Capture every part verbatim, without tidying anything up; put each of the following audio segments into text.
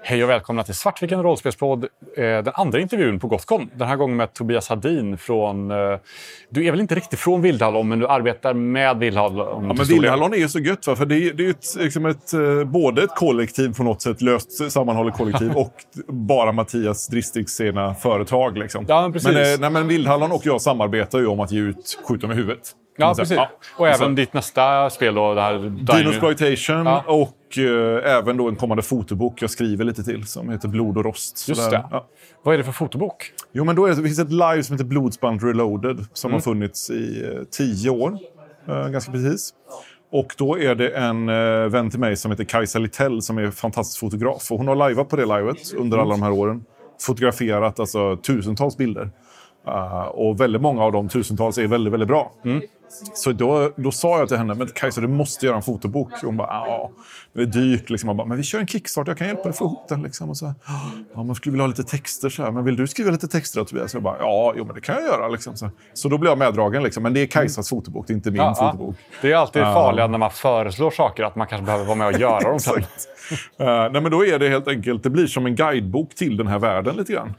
Hej och välkomna till Svartviken rollspelspodd, eh, den andra intervjun på Gothcon. Den här gången med Tobias Hadin från... Eh, du är väl inte riktigt från Vildhallon, men du arbetar med Vildhallon. Ja, men Vildhallon är ju så gött, va? För det är, det är ju ett, liksom ett, både ett kollektiv på något sätt, löst sammanhållet kollektiv, och bara Mattias Dristigs sena företag. Liksom. Ja, men precis. Men, nej, men Vildhallon och jag samarbetar ju om att ge ut Skjuta med huvudet. Ja, precis. Ja. Och, och även så, ditt nästa spel då, det här... Dinosploitation, ja. och eh, även då en kommande fotobok jag skriver lite till som heter Blod och rost. Just det. Ja. Vad är det för fotobok? Jo, men då är det, det finns ett live som heter Bloodspant Reloaded som mm. har funnits i eh, tio år, eh, ganska precis. Och då är det en eh, vän till mig som heter Kajsa Littell som är fantastisk fotograf. Och hon har liveat på det livet under alla de här åren. Fotograferat alltså tusentals bilder. Uh, och väldigt många av de tusentals är väldigt, väldigt bra. Mm. Så då, då sa jag till henne, men Kajsa, du måste göra en fotobok. Och hon bara, ja, det är dyrt. Liksom. Bara, men vi kör en kickstart, jag kan hjälpa dig få ihop den. Liksom. Och så, ja, man skulle vilja ha lite texter. Så här. Men vill du skriva lite texter, Tobias? Så jag bara, ja, jo, men det kan jag göra. Liksom. Så, så då blev jag meddragen. Liksom. Men det är Kajsas mm. fotobok, det är inte min ja, fotobok. Ja. Det är alltid uh, farligt när man föreslår saker, att man kanske behöver vara med och göra dem sen. Uh, nej, men då är det helt enkelt, det blir som en guidebok till den här världen lite grann.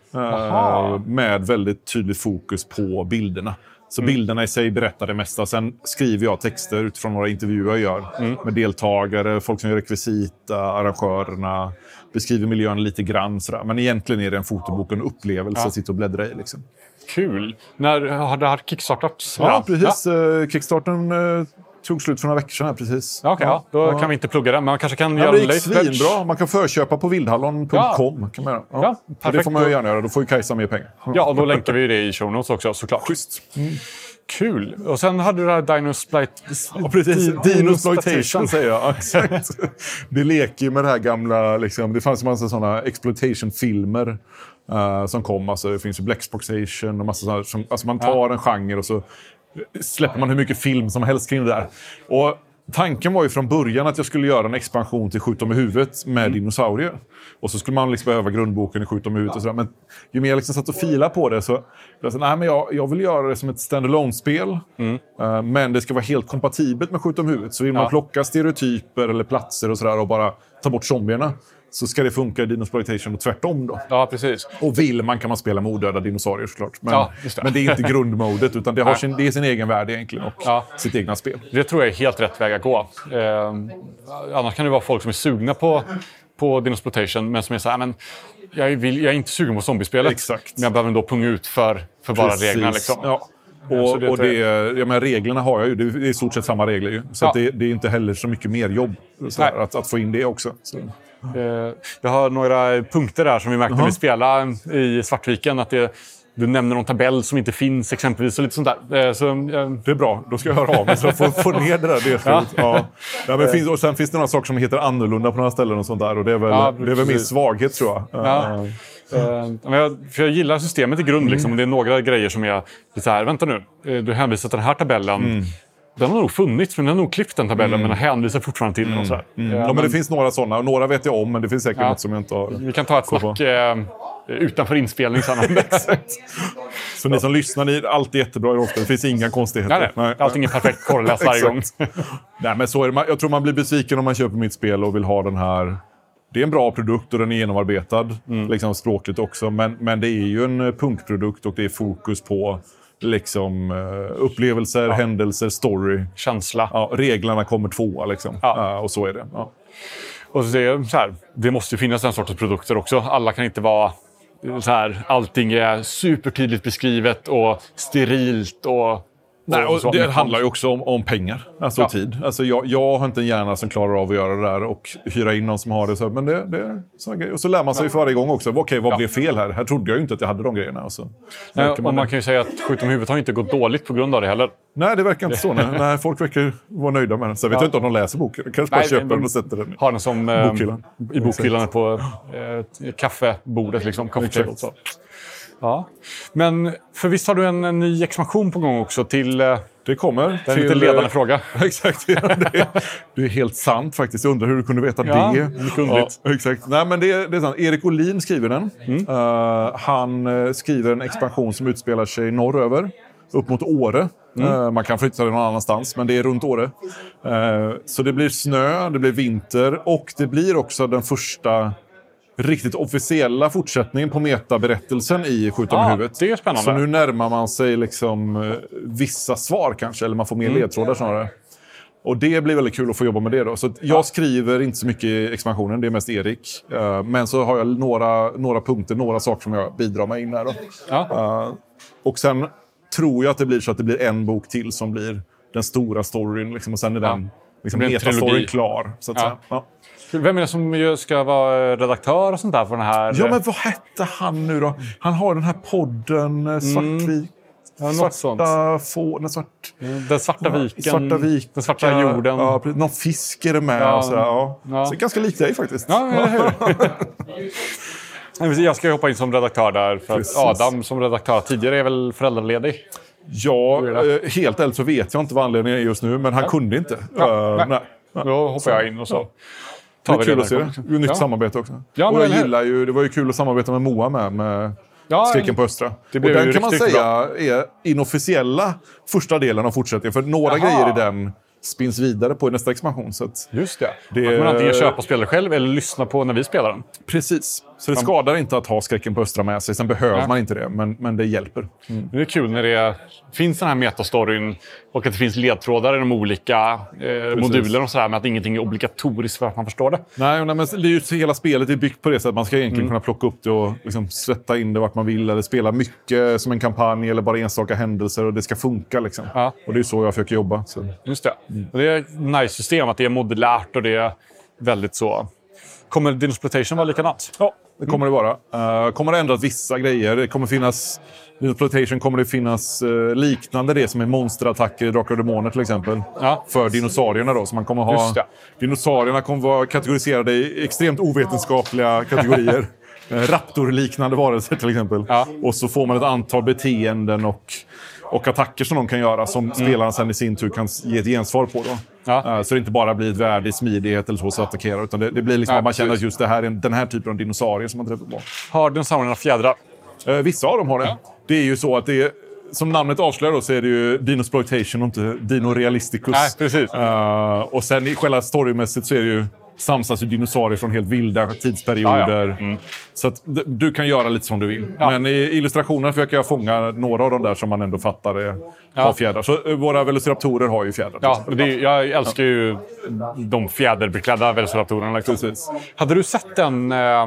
Uh, med väldigt tydligt fokus på bilderna. Så mm. bilderna i sig berättar det mesta. Sen skriver jag texter utifrån några intervjuer jag gör. Mm. Med deltagare, folk som gör rekvisita, arrangörerna. Beskriver miljön lite grann. Sådär. Men egentligen är det en fotobok, en upplevelse ja. att sitta och bläddra i. Liksom. Kul. När har det här kickstartats? Ja, precis. Ja. Kickstarten uh, tog slut för några veckor sedan här, precis. Okej, okay, ja. då ja. kan vi inte plugga den. Men man kanske kan ja, göra det en late svinbra. Man kan förköpa på vildhallon punkt com. Ja. Kan man göra. Ja. Ja, det får man ju gärna göra. Då får ju Kajsa mer pengar. Ja, och då länkar vi det i show notes också, såklart. Schysst. Mm. Kul. Och sen hade du det här Dinosploitation. Ja, precis. Dinosploitation säger jag. Exakt. Det leker ju med det här gamla... Liksom, det fanns en massa sådana exploitation-filmer uh, som kom. Alltså, det finns ju Blaxploitation och massa sådana... Som, alltså man tar ja. en genre och så släpper man hur mycket film som helst kring det där. Och tanken var ju från början att jag skulle göra en expansion till Skjuta med huvudet med mm. dinosaurier. Och så skulle man liksom behöva grundboken i Skjuta med huvudet och sådär. Men ju mer jag liksom satt och filade på det så jag sa, nej, men jag, jag vill göra det som ett standalone-spel. Mm. Uh, men det ska vara helt kompatibelt med Skjuta med huvudet. Så vill man ja. plocka stereotyper eller platser och sådär och bara ta bort zombierna, så ska det funka i Dinosploitation och tvärtom då. Ja, precis. Och vill man kan man spela med odöda dinosaurier såklart. Men, ja, just det. men det är inte grundmodet, utan det, har sin, det är sin egen värld egentligen och ja. sitt egna spel. Det tror jag är helt rätt väg att gå. Eh, annars kan det vara folk som är sugna på, på Dinosploitation, men som är så här, men jag, vill, jag är inte sugen på zombiespelet. Exakt. Men jag behöver ändå punga ut för, för bara Precis. reglerna. Liksom. Ja. Och, det, och det, jag menar, reglerna har jag ju, det är i stort sett samma regler ju. Så ja. att det, det är inte heller så mycket mer jobb så här, att, att få in det också. Så. Jag har några punkter där som vi märkte uh-huh. när vi spelade i Svartviken. Att det, du nämner någon tabell som inte finns exempelvis och lite sånt där. Så, det är bra, då ska jag höra av mig så jag får, får ner det där. Det ja. Ja. Ja, men finns, och sen finns det några saker som heter annorlunda på några ställen och sånt där. Och det är väl, ja, det är väl min svaghet, tror jag. Ja. Uh. Uh, jag, för jag gillar systemet i grund liksom. Mm. Det är några grejer som är lite så här, vänta nu. Du hänvisar till den här tabellen. Mm. Den har nog funnits, men den har nog klippt den tabellen, mm. men den hänvisar fortfarande till den. Mm. Och så här. Mm. Ja, men, men det finns några sådana, och några vet jag om, men det finns säkert ja. något som jag inte har... Vi kan ta ett snack eh, utanför inspelning. Så ni som lyssnar, ni är alltid jättebra i rollspel. Det finns inga konstigheter. Nej, nej. Allting är perfekt korreläst varje gång. Nej, men så är det. Jag tror man blir besviken om man köper mitt spel och vill ha den här... Det är en bra produkt och den är genomarbetad, mm. liksom språkligt också. Men, men det är ju en punkprodukt och det är fokus på... liksom uh, upplevelser, ja. händelser, story, känsla. Ja, reglerna kommer tvåa liksom. Ja. Uh, och så är det. Ja. Och så är det, så här, det måste ju finnas den sortens produkter också. Alla kan inte vara så här, allting är supertydligt beskrivet och sterilt och Nej, och det handlar ju också om, om pengar, alltså ja. tid. Alltså jag, jag har inte en hjärna som klarar av att göra det där och hyra in någon som har det. Så, men det, det är så grejer. Och så lär man sig ja. för varje gång också. Okej, okay, vad ja. blev fel här? Här trodde jag ju inte att jag hade de grejerna. Och så, Nej, och man, man kan ju säga att Skjut om huvudet har inte gått dåligt på grund av det heller. Nej, det verkar inte så. Nej. Nej, folk verkar vara nöjda med den. Så jag vet ja. inte om de läser boken. Kanske bara Nej, köper den och sätter den har den som bokhyllan. Eh, i bokhyllan på eh, kaffebordet. Liksom, så. Ja. Men för visst har du en, en ny expansion på gång också till... Eh, Det kommer. Det är en lite ledande fråga. Exakt. Ja, det, är, det är helt sant faktiskt. Jag undrar hur du kunde veta ja, det. Ja, exakt. Nej, men det, det är sant. Erik Olin skriver den. Mm. Uh, han uh, skriver en expansion som utspelar sig norröver. Upp mot Åre. Mm. Uh, man kan flytta det någon annanstans, men det är runt Åre. Uh, så det blir snö, det blir vinter och det blir också den första riktigt officiella fortsättningen på metaberättelsen i Skjut om Ah, huvudet. det är spännande. Så nu närmar man sig liksom eh, vissa svar kanske, eller man får mer mm. ledtrådar snarare. Och det blir väldigt kul att få jobba med det då. Så att jag skriver inte så mycket i expansionen, det är mest Erik. Uh, men så har jag några, några punkter, några saker som jag bidrar med in här då. Ja. Uh, och sen tror jag att det blir så att det blir en bok till som blir den stora storyn. Liksom, och sen är den liksom, metastoryn klar. Så att ja. Säga. Ja. Vem är det som ska vara redaktör och sånt där för den här? Ja, men vad hette han nu då? Han har den här podden Svartvik. Mm. Ja, svarta få, den, svart, den svarta viken, svarta vik, den svarta jorden. Ja, någon fisk är det med. Ja, och så, ja. Ja. Så det är ganska likt dig faktiskt. Ja, eller hur? Jag ska hoppa in som redaktör där. För att Adam som redaktör tidigare är väl föräldraledig. Ja, helt ärligt så vet jag inte vad anledningen är just nu. Men han ja. kunde inte. Ja, uh, nej. Nej. Då hoppar jag in och så. Det är kul att se det. Det är ett nytt ja. samarbete också. Ja, och jag gillar ju, det var ju kul att samarbeta med Moa med. med Ja, Skräcken på Östra. Och den kan man säga bra. Är inofficiella första delen av fortsättningen. För några Aha. grejer i den spins vidare på i nästa expansion. Så att just det. det att man antingen köpa och spela själv eller lyssna på när vi spelar den. Precis. Så det skadar inte att ha Skräcken på Östra med sig. Sen behöver ja. man inte det, men, men det hjälper. Mm. Det är kul när det finns den här metastoryn och att det finns ledtrådar i de olika eh, modulerna och sådär, men att ingenting är obligatoriskt för att man förstår det. Nej, nej men det är ju hela spelet är byggt på det så att man ska egentligen mm. kunna plocka upp det och liksom sätta in det vart man vill eller spela mycket som en kampanj eller bara enstaka händelser och det ska funka liksom. Ja. Och det är så jag försöker jobba. Så. Just det. Mm. Och det är ett nice system att det är modulärt och det är väldigt så. Kommer Dinosploitation vara likadant? Ja, det kommer det vara. Uh, kommer det ändras vissa grejer. Det kommer finnas... Dinosploitation kommer det finnas uh, liknande det som är monsterattacker i Drakar och Demoner till exempel. Ja. För dinosaurierna då. Så man kommer ha... Dinosaurierna kommer vara kategoriserade i extremt ovetenskapliga kategorier. Raptorliknande varelser till exempel. Ja. Och så får man ett antal beteenden och... Och attacker som de kan göra som mm. spelaren sen i sin tur kan ge ett gensvar på. Då. Ja. Uh, så det inte bara blir ett värde i smidighet eller så så att attackera. Utan det, det blir liksom ja, att man känner att just det här är den här typen av dinosaurier som man träffar på. Har dinosaurierna fjädrar? Uh, vissa av dem har det. Ja. Det är ju så att det är, som namnet avslöjar då, så är det ju Dinosploitation och inte Dino Realisticus. Nej, precis. Uh, och sen i själva storymässigt så är det ju samsas ju dinosaurier från helt vilda tidsperioder. Ja, ja. Mm. Så att d- du kan göra lite som du vill. Ja. Men i illustrationen försöker jag fånga några av de där som man ändå fattar är, ja. har fjädrar. Så uh, våra velociraptorer har ju fjädrar. Ja, det, jag älskar ja. ju de fjäderbeklädda velociraptorerna. Liksom. Precis. Hade du sett den... Uh...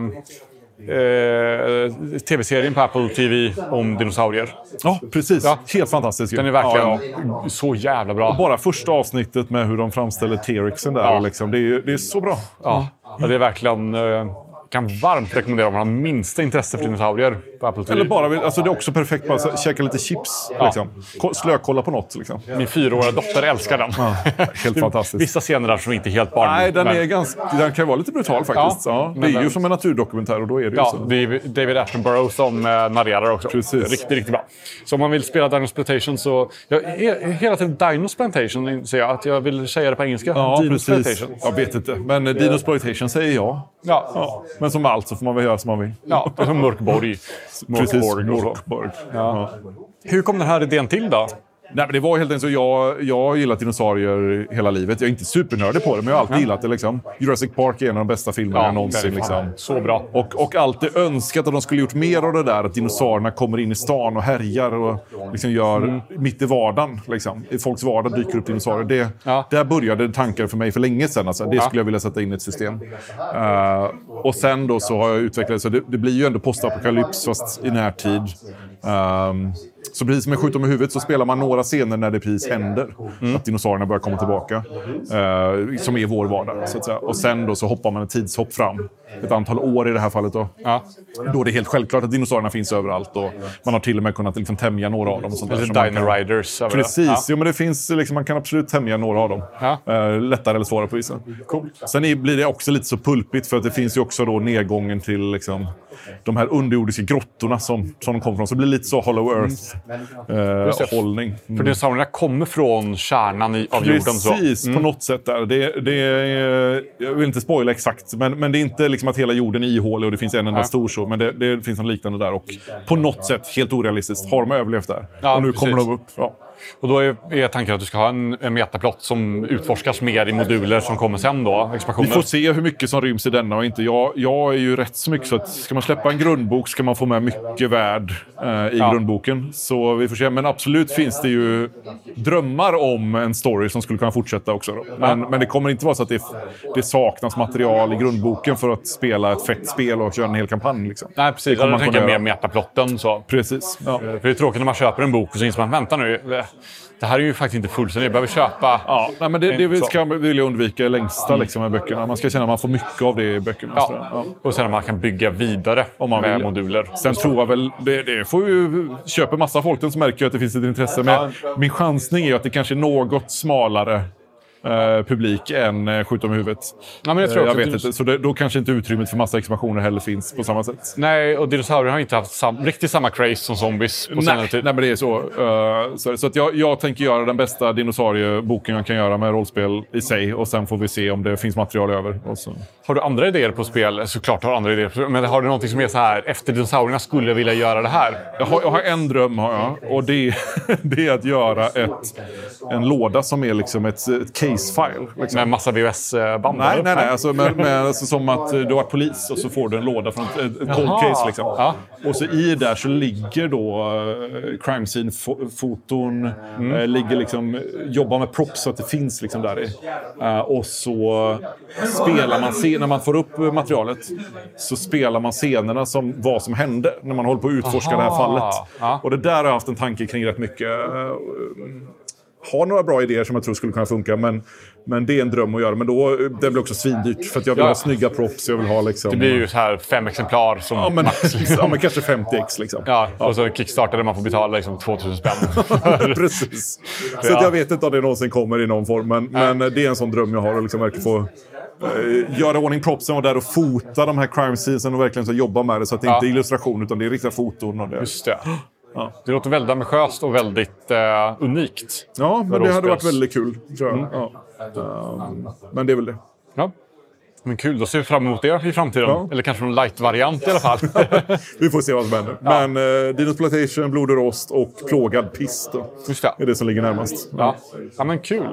Eh, tv-serien på Apple T V om dinosaurier? Ja, precis. Ja. Helt fantastisk. Den är verkligen ja, ja. så jävla bra. Och bara första avsnittet med hur de framställer T-Rexen där. Ja. Liksom, det, är, det är så bra. Ja, ja det är verkligen... Eh, kan varmt rekommendera om man har minsta intresse för dinosaurier på Apple T V. Eller bara, alltså det är också perfekt bara att käka lite chips. Ja. Liksom. Slökolla på något. Liksom. Min fyraåriga dotter älskar den. Ja, helt fantastiskt. Vissa scener där som inte är helt barn. Nej, den, men... är ganska, den kan vara lite brutal faktiskt. Ja, ja, det är den... ju som en naturdokumentär och då är det ja, ju så. Det är David Attenborough som eh, narrerar också. Precis. Riktigt, riktigt bra. Så om man vill spela Dinosploitation så... Jag är hela tiden Dinosploitation säger jag. Att jag vill säga det på engelska. Ja, precis. Jag vet inte. Men Dinosploitation säger jag. Ja. ja. Men som allt så får man väl göra som man vill. Ja, det är som Mörkborg. Mörkborg. Mörkborg. Ja. Hur kom den här idén till då? Nej, men det var helt enkelt så jag, jag har gillat dinosaurier hela livet. Jag är inte supernördig på det, men jag har alltid ja. gillat det. Liksom. Jurassic Park är en av de bästa filmerna ja, någonsin. Liksom. Så bra. Och, och alltid önskat att de skulle gjort mer av det där. Att dinosaurierna kommer in i stan och härjar och liksom gör mm. mitt i vardagen. Liksom. I folks vardag dyker upp dinosaurier. Det, ja. Där började tankar för mig för länge sedan. Alltså. Det skulle jag vilja sätta in i ett system. Uh, och sen då så har jag utvecklat så det, det blir ju ändå postapokalyps fast i närtid. Um, Så precis som en skjuter med huvudet så spelar man några scener när det precis händer. Mm. Att dinosaurierna börjar komma tillbaka. Eh, som är vår vardag. Så att säga. Och sen då så hoppar man ett tidshopp fram. Ett antal år i det här fallet då. Ja. Då är det helt självklart att dinosaurierna finns överallt. Och man har till och med kunnat liksom tämja några av dem. Och sånt Eller Dino kan... Riders. Precis, ja. Jo, men det finns, liksom, man kan absolut tämja några av dem. Ja. Eh, lättare eller svårare på vissa. Coolt. Sen är, blir det också lite så pulpigt för att det finns ju också då nedgången till liksom, de här underjordiska grottorna som, som de kommer från. Så det blir lite så Hollow Earth-hållning. Mm. Eh, för dinosaurierna kommer från kärnan i, av Precis, jorden. Så. Precis, mm. på något sätt där. Det, det är, jag vill inte spoila exakt, men, men det är inte liksom att hela jorden är ihålig och det finns en enda ja. stor så. Men det, det finns något liknande där. Och på något sätt, helt orealistiskt, har de överlevt där. Ja, och nu precis. kommer de upp. Ja. Och då är, är tanken att du ska ha en, en metaplott som utforskas mer i moduler som kommer sen då, expansioner. Vi får se hur mycket som ryms i denna och inte. Jag, jag är ju rätt så mycket så att ska man släppa en grundbok ska man få med mycket värd eh, i ja. grundboken. Så vi får se. Men absolut finns det ju drömmar om en story som skulle kunna fortsätta också. Då. Men, ja. men det kommer inte vara så att det, det saknas material i grundboken för att spela ett fett spel och köra en hel kampanj. Liksom. Nej, precis. Jag tänker mer metaplotten. Så. Precis. Ja. För det är tråkigt när man köper en bok och så inser man, vänta nu, det här är ju faktiskt inte fullständigt. Jag behöver köpa... Ja, nej, men det, det ska man vilja undvika längsta liksom, med böckerna. Man ska känna att man får mycket av det i böckerna. Ja. Ja. Och sen att man kan bygga vidare om man med vill. moduler. Sen tror jag väl, det, det får ju köpa massa folk som märker att det finns ett intresse. Men ja. min chansning är att det kanske är något smalare Uh, publik än uh, skjut om huvudet. Ja, men jag tror uh, jag vet du... inte. Så det, då kanske inte utrymmet för massa expansioner heller finns på samma sätt. Nej, och dinosaurier har inte haft sam- riktigt samma craze som zombies på senare tid. Nej, men det är så. Uh, så så att jag, jag tänker göra den bästa dinosaurieboken jag kan göra med rollspel i sig. Och sen får vi se om det finns material över. Och så. Har du andra idéer på spel? Såklart har du andra idéer på spel. Men har du någonting som är så här, efter dinosaurierna skulle jag vilja göra det här? Jag har, jag har en dröm, har jag. Och det, det är att göra ett, en låda som är liksom ett, ett case-file. Liksom. Med massa V H S-band? Nej, nej, nej. Alltså, med, med, alltså, som att du har polis och så får du en låda från ett, ett cold case. Liksom. Ja. Och så i där så ligger då uh, crime scene-foton. Mm. Uh, ligger liksom, jobbar med props så att det finns liksom där i. Uh, och så spelar man, se- när man får upp materialet så spelar man scenerna som vad som hände när man håller på att utforska Aha. det här fallet. Ja. Och det där har jag haft en tanke kring rätt mycket. Uh, har några bra idéer som jag tror skulle kunna funka, men, men det är en dröm att göra. Men då det blir också svindyrt för att jag vill ja. ha snygga props, jag vill ha liksom... Det blir ju så här fem exemplar som ja, men, max. Liksom. Ja, men kanske femtio ex liksom. Ja, och ja. så Kickstarter där man får betala liksom tvåtusen spänn. Precis. Så ja. att jag vet inte om det någonsin kommer i någon form, men, ja. men det är en sån dröm jag har att liksom verkligen få uh, göra ordning propsen och där och fota de här crime scenes och verkligen så jobba med det så att det ja. inte är illustration utan det är riktiga foton och det. Just det. Ja. Det låter väldigt ambitiöst och väldigt uh, unikt. Ja, men det hade varit väldigt kul, tror jag. Mm. Ja. Um, men det är väl det. Ja. Men kul, då ser vi fram emot det i framtiden. Ja. Eller kanske någon light-variant i alla fall. Vi får se vad som händer. Ja. Men uh, Dinosploitation, Blod och rost och Plågad piss då. Just det. Är det som ligger närmast. Ja, ja men kul.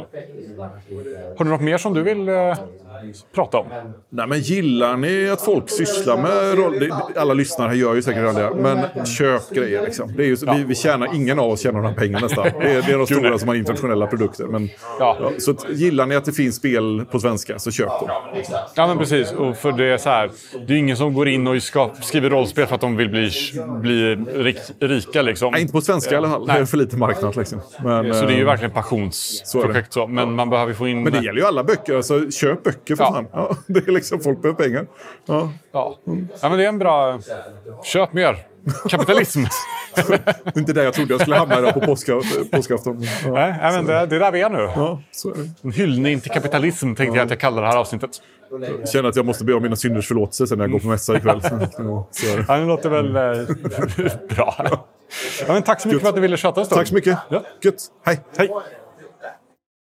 Har du något mer som du vill uh, prata om? Nej, men gillar ni att folk sysslar med roll? Alla lyssnare här gör ju säkert det. Men köp grejer liksom. Det är ju, ja. vi, vi tjänar, ingen av oss tjänar några pengar nästan. Det är, det är de stora som har internationella produkter. Men, ja. Ja, så att, gillar ni att det finns spel på svenska så köp dem. Ja, men precis. Och för det är så här, det är ingen som går in och ska, skriver rollspel för att de vill bli, bli rik, rika liksom. Nej, inte på svenska i alla fall. Det är för lite marknad liksom. Men, så det är ju verkligen passionsprojekt så. Men ja. man behöver få in... Men det gäller ju alla böcker. Alltså, köp böcker för ja. fan. Ja, det är liksom, folk behöver pengar. Ja. Ja. ja, men det är en bra... Köp mer. Kapitalism. Det är inte det jag trodde jag skulle hamna där på påska, påskafton. Ja, Nej, men det, det är där vi är nu. Ja, så är det. En hyllning till kapitalism tänkte ja. jag att jag kallar det här avsnittet. Jag känner att jag måste be om mina synders förlåtelse sen när jag går på mässa ikväll. Så är det. Ja, det låter väl eh, bra. Ja, men tack så mycket Gött. för att du ville chatta oss. Tack så mycket. Ja. Gött. Hej. Hej.